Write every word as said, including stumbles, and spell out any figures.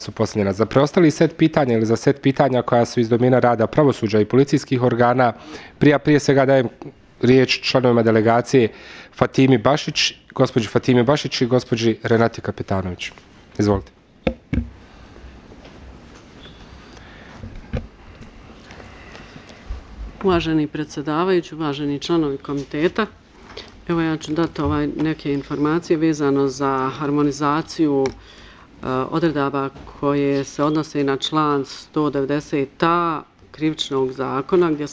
su postavljena. Za preostali set pitanja ili za set pitanja koja su iz domena rada pravosuđa i policijskih organa, prije, prije svega dajem riječ članovima delegacije Fatimi Bašić, gospođi Fatimi Bašić i gospođi Renati Kapetanović. Izvolite. Uvaženi predsjedavajući, uvaženi članovi komiteta, evo ja ću dati ovaj neke informacije vezano za harmonizaciju uh, odredaba koje se odnose na član sto devedeset a Krivičnog zakona, gdje